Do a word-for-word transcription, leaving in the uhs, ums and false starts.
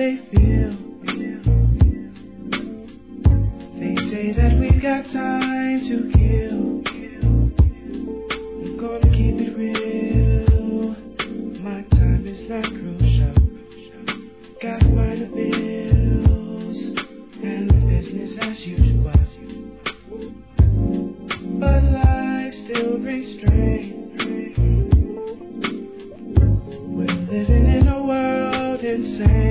they feel. They say that we've got time to kill. I'm gonna keep it real. My time is not crucial. Got minor bills and business as usual. But life still brings strain. We're living in a world insane.